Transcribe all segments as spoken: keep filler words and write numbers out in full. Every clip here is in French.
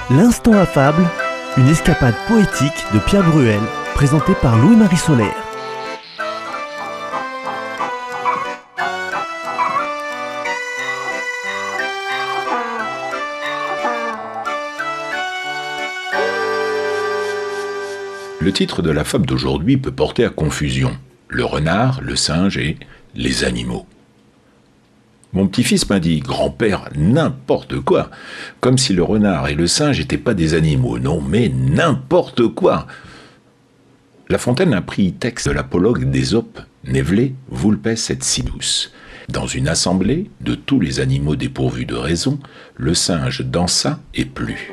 L'instant affable, une escapade poétique de Pierre Bruel, présentée par Louis-Marie Solaire. Le titre de la fable d'aujourd'hui peut porter à confusion. Le renard, le singe et les animaux. Mon petit-fils m'a dit « Grand-père, n'importe quoi !» Comme si le renard et le singe n'étaient pas des animaux. Non, mais n'importe quoi ! La Fontaine a pris texte de l'apologue d'Ésope, Névelé, vulpes et sinus. Dans une assemblée de tous les animaux dépourvus de raison, le singe dansa et plut.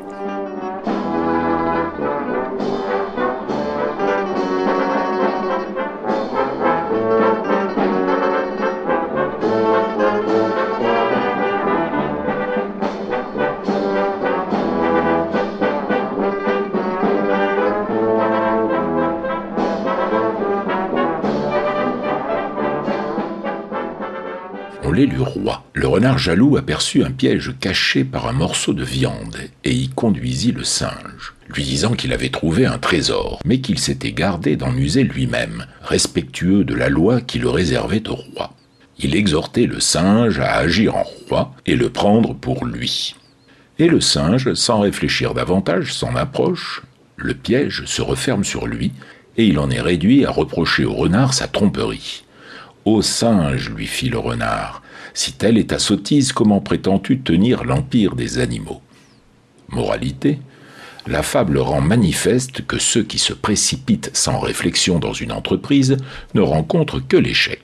On l'élut roi. Le renard jaloux aperçut un piège caché par un morceau de viande et y conduisit le singe, lui disant qu'il avait trouvé un trésor, mais qu'il s'était gardé d'en user lui-même, respectueux de la loi qui le réservait au roi. Il exhortait le singe à agir en roi et le prendre pour lui. Et le singe, sans réfléchir davantage, s'en approche, le piège se referme sur lui, et il en est réduit à reprocher au renard sa tromperie. « Ô singe, lui fit le renard, si telle est ta sottise, comment prétends-tu tenir l'empire des animaux ?» Moralité, la fable rend manifeste que ceux qui se précipitent sans réflexion dans une entreprise ne rencontrent que l'échec.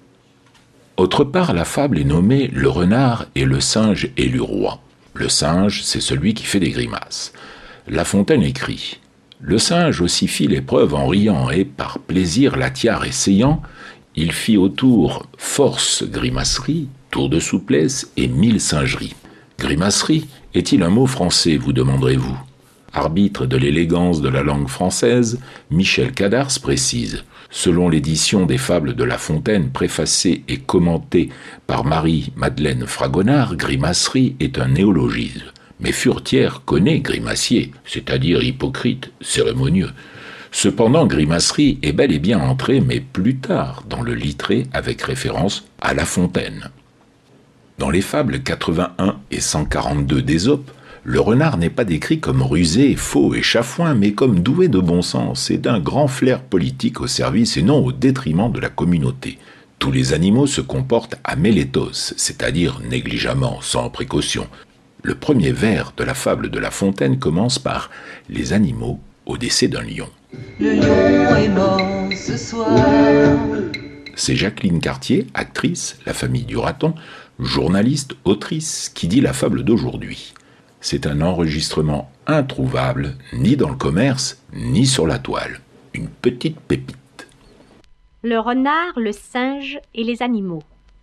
Autre part, la fable est nommée « Le renard et le singe élu roi ». Le singe, c'est celui qui fait des grimaces. La Fontaine écrit « Le singe aussi fit l'épreuve en riant, et par plaisir la tiare essayant, il fit autour force grimacerie, tour de souplesse et mille singeries. Grimacerie est-il un mot français, vous demanderez-vous? Arbitre de l'élégance de la langue française, Michel Cadars précise, selon l'édition des Fables de La Fontaine préfacée et commentée par Marie-Madeleine Fragonard, grimacerie est un néologisme. Mais Furetière connaît grimacier, c'est-à-dire hypocrite, cérémonieux. Cependant, grimacerie est bel et bien entrée, mais plus tard, dans le littré avec référence à La Fontaine. Dans les fables quatre-vingt-un et cent quarante-deux d'Ésope, le renard n'est pas décrit comme rusé, faux et chafouin, mais comme doué de bon sens et d'un grand flair politique au service et non au détriment de la communauté. Tous les animaux se comportent à mélétos, c'est-à-dire négligemment, sans précaution. Le premier vers de la fable de La Fontaine commence par « Les animaux au décès d'un lion ». Le lion est mort ce soir. C'est Jacqueline Cartier, actrice, la famille du raton, journaliste, autrice, qui dit la fable d'aujourd'hui. C'est un enregistrement introuvable, ni dans le commerce, ni sur la toile. Une petite pépite. Le renard, le singe et les animaux.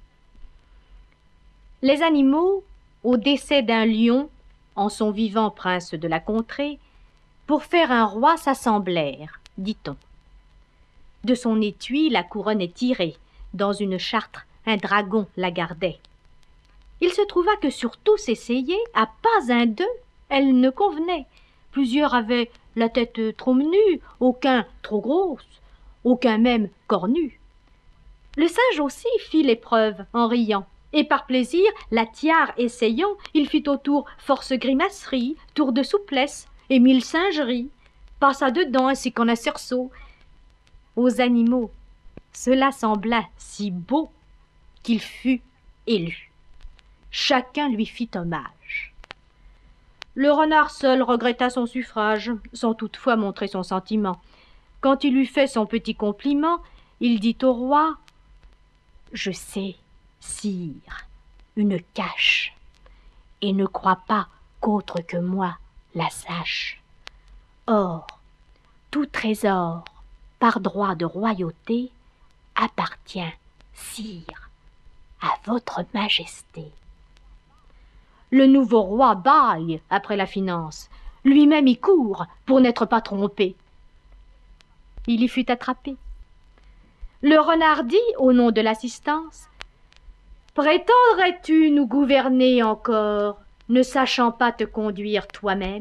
Les animaux, au décès d'un lion, en son vivant prince de la contrée, pour faire un roi s'assemblèrent, dit-on. De son étui la couronne est tirée, dans une chartre un dragon la gardait. Il se trouva que sur tous essayés, à pas un d'eux, elle ne convenait. Plusieurs avaient la tête trop menue, aucun trop grosse, aucun même cornu. Le singe aussi fit l'épreuve en riant, et par plaisir, la tiare essayant, il fit autour force grimacerie, tour de souplesse, et mille singeries, passa dedans ainsi qu'en un cerceau. Aux animaux, cela sembla si beau qu'il fut élu. Chacun lui fit hommage. Le renard seul regretta son suffrage, sans toutefois montrer son sentiment. Quand il eut fait son petit compliment, il dit au roi « Je sais, sire, une cache, et ne crois pas qu'autre que moi la sache. Or, tout trésor, par droit de royauté, appartient, sire, à votre majesté. » Le nouveau roi bâille après la finance, lui-même y court pour n'être pas trompé. Il y fut attrapé. Le renard dit, au nom de l'assistance, « Prétendrais-tu nous gouverner encore, ne sachant pas te conduire toi-même ?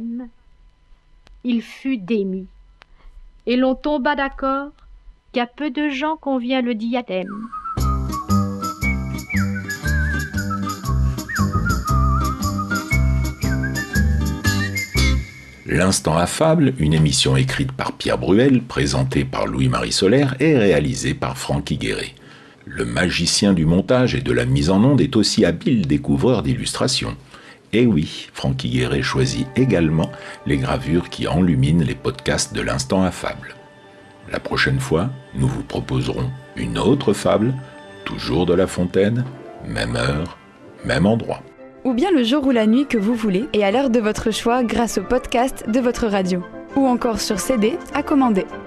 il fut démis. Et l'on tomba d'accord qu'à peu de gens convient le diadème. L'Instant affable, une émission écrite par Pierre Bruel, présentée par Louis-Marie Solaire et réalisée par Francky Guéret. Le magicien du montage et de la mise en onde est aussi habile découvreur d'illustrations. Et oui, Francky Guéret choisit également les gravures qui enluminent les podcasts de l'Instant affable. La prochaine fois, nous vous proposerons une autre fable, toujours de La Fontaine, même heure, même endroit. Ou bien le jour ou la nuit que vous voulez et à l'heure de votre choix grâce au podcast de votre radio. Ou encore sur C D à commander.